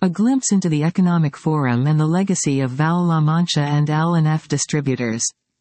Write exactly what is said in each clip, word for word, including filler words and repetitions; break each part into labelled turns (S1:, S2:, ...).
S1: A glimpse into the economic forum and the legacy of Val La Mancha and L and F Distributors.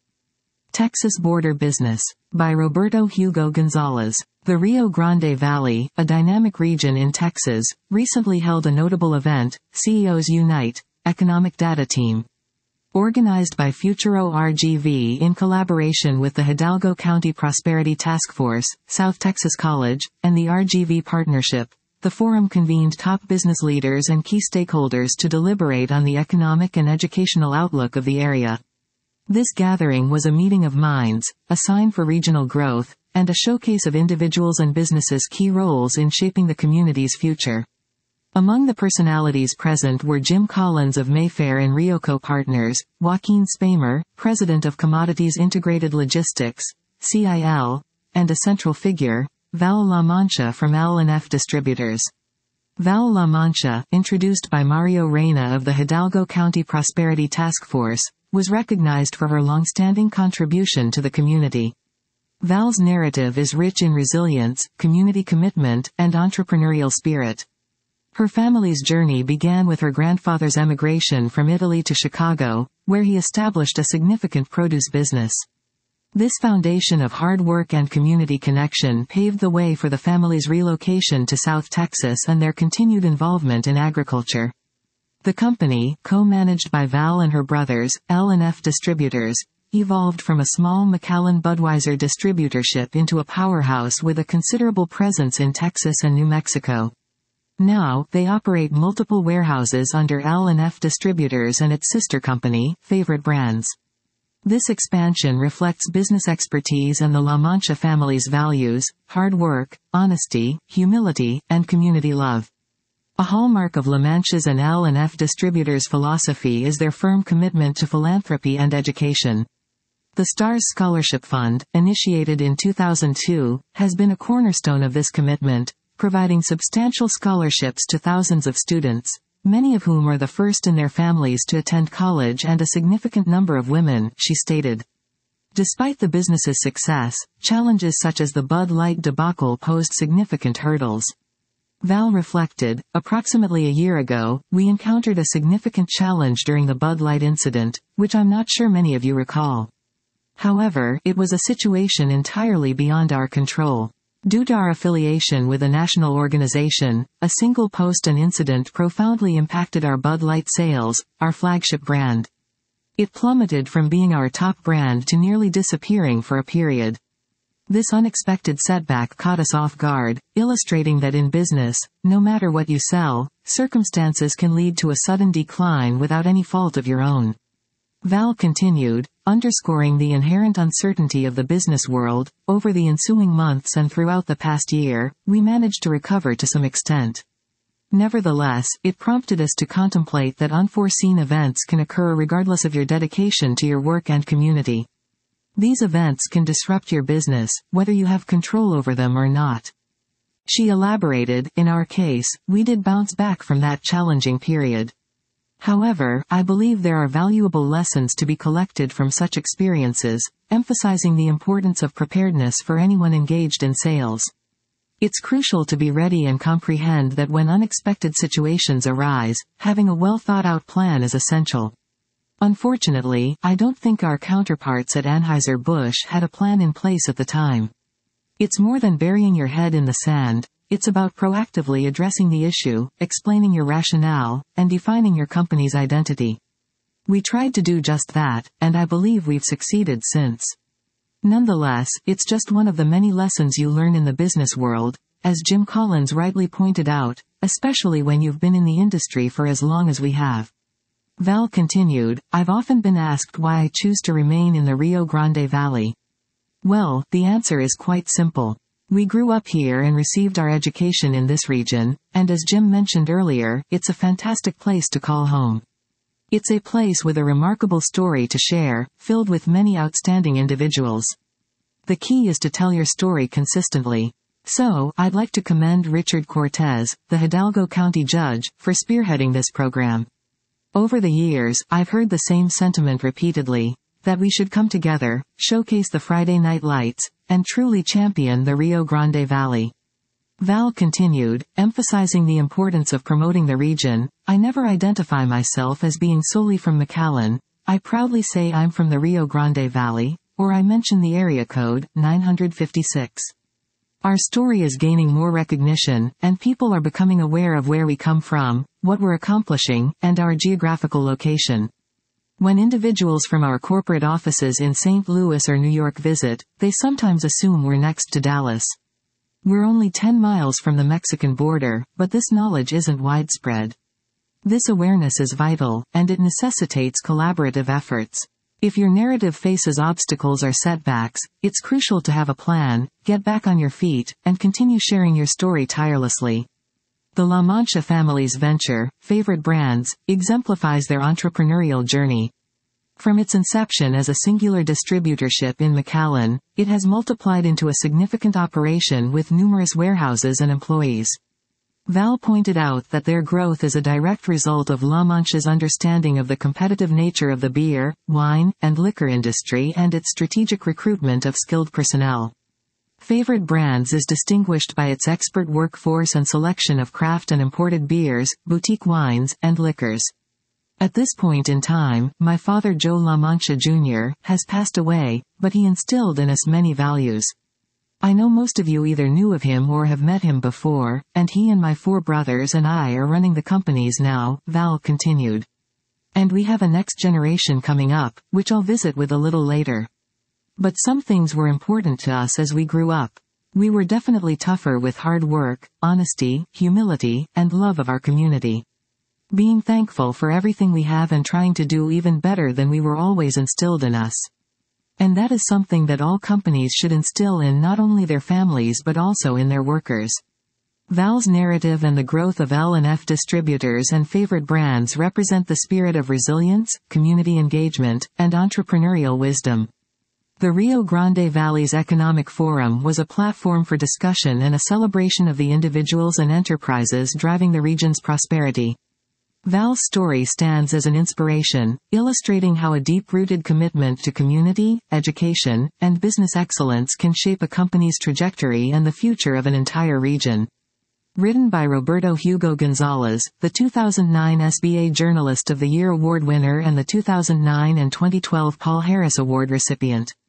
S1: Texas Border Business. By Roberto Hugo Gonzalez. The Rio Grande Valley, a dynamic region in Texas, recently held a notable event, C E Os Unite, Economic Data Team. Organized by Futuro R G V in collaboration with the Hidalgo County Prosperity Task Force, South Texas College, and the R G V Partnership, the forum convened top business leaders and key stakeholders to deliberate on the economic and educational outlook of the area. This gathering was a meeting of minds, a sign for regional growth, and a showcase of individuals' and businesses' key roles in shaping the community's future. Among the personalities present were Jim Collins of Mayfair and Rioco Partners, Joaquin Spamer, President of Commodities Integrated Logistics, C I L, and a central figure, Val La Mancha from L and F Distributors. Val La Mancha, introduced by Mario Reyna of the Hidalgo County Prosperity Task Force, was recognized for her long-standing contribution to the community. Val's narrative is rich in resilience, community commitment, and entrepreneurial spirit. Her family's journey began with her grandfather's emigration from Italy to Chicago, where he established a significant produce business. This foundation of hard work and community connection paved the way for the family's relocation to South Texas and their continued involvement in agriculture. The company, co-managed by Val and her brothers, L and F Distributors, evolved from a small Macallan Budweiser distributorship into a powerhouse with a considerable presence in Texas and New Mexico. Now, they operate multiple warehouses under L and F Distributors and its sister company, Favorite Brands. This expansion reflects business expertise and the La Mancha family's values, hard work, honesty, humility, and community love. A hallmark of La Mancha's and L and F Distributors' philosophy is their firm commitment to philanthropy and education. The STARS Scholarship Fund, initiated in two thousand two, has been a cornerstone of this commitment, providing substantial scholarships to thousands of students, many of whom are the first in their families to attend college and a significant number of women, she stated. Despite the business's success, challenges such as the Bud Light debacle posed significant hurdles. Val reflected, approximately a year ago, we encountered a significant challenge during the Bud Light incident, which I'm not sure many of you recall. However, it was a situation entirely beyond our control. Due to our affiliation with a national organization, a single post and incident profoundly impacted our Bud Light sales, our flagship brand. It plummeted from being our top brand to nearly disappearing for a period. This unexpected setback caught us off guard, illustrating that in business, no matter what you sell, circumstances can lead to a sudden decline without any fault of your own. Val continued, underscoring the inherent uncertainty of the business world. Over the ensuing months and throughout the past year, we managed to recover to some extent. Nevertheless, it prompted us to contemplate that unforeseen events can occur regardless of your dedication to your work and community. These events can disrupt your business, whether you have control over them or not. She elaborated, in our case, we did bounce back from that challenging period. However, I believe there are valuable lessons to be collected from such experiences, emphasizing the importance of preparedness for anyone engaged in sales. It's crucial to be ready and comprehend that when unexpected situations arise, having a well-thought-out plan is essential. Unfortunately, I don't think our counterparts at Anheuser-Busch had a plan in place at the time. It's more than burying your head in the sand, it's about proactively addressing the issue, explaining your rationale, and defining your company's identity. We tried to do just that, and I believe we've succeeded since. Nonetheless, it's just one of the many lessons you learn in the business world, as Jim Collins rightly pointed out, especially when you've been in the industry for as long as we have. Val continued, I've often been asked why I choose to remain in the Rio Grande Valley. Well, the answer is quite simple. We grew up here and received our education in this region, and as Jim mentioned earlier, it's a fantastic place to call home. It's a place with a remarkable story to share, filled with many outstanding individuals. The key is to tell your story consistently. So, I'd like to commend Richard Cortez, the Hidalgo County judge, for spearheading this program. Over the years, I've heard the same sentiment repeatedly, that we should come together, showcase the Friday night lights, and truly champion the Rio Grande Valley. Val continued, emphasizing the importance of promoting the region. I never identify myself as being solely from McAllen. I proudly say I'm from the Rio Grande Valley, or I mention the area code, nine hundred fifty-six. Our story is gaining more recognition, and people are becoming aware of where we come from, what we're accomplishing, and our geographical location. When individuals from our corporate offices in Saint Louis or New York visit, they sometimes assume we're next to Dallas. We're only ten miles from the Mexican border, but this knowledge isn't widespread. This awareness is vital, and it necessitates collaborative efforts. If your narrative faces obstacles or setbacks, it's crucial to have a plan, get back on your feet, and continue sharing your story tirelessly. The La Mancha family's venture, Favorite Brands, exemplifies their entrepreneurial journey. From its inception as a singular distributorship in McAllen, it has multiplied into a significant operation with numerous warehouses and employees. Val pointed out that their growth is a direct result of La Mancha's understanding of the competitive nature of the beer, wine, and liquor industry and its strategic recruitment of skilled personnel. Favorite Brands is distinguished by its expert workforce and selection of craft and imported beers, boutique wines, and liquors. At this point in time, my father Joe La Mancha Junior has passed away, but he instilled in us many values. I know most of you either knew of him or have met him before, and he and my four brothers and I are running the companies now, Val continued. And we have a next generation coming up, which I'll visit with a little later. But some things were important to us as we grew up. We were definitely tougher with hard work, honesty, humility, and love of our community. Being thankful for everything we have and trying to do even better than we were always instilled in us. And that is something that all companies should instill in not only their families but also in their workers. Val's narrative and the growth of L and F distributors and Favorite Brands represent the spirit of resilience, community engagement, and entrepreneurial wisdom. The Rio Grande Valley's Economic Forum was a platform for discussion and a celebration of the individuals and enterprises driving the region's prosperity. Val's story stands as an inspiration, illustrating how a deep-rooted commitment to community, education, and business excellence can shape a company's trajectory and the future of an entire region. Written by Roberto Hugo Gonzalez, the two thousand nine S B A Journalist of the Year Award winner and the two thousand nine and twenty twelve Paul Harris Award recipient.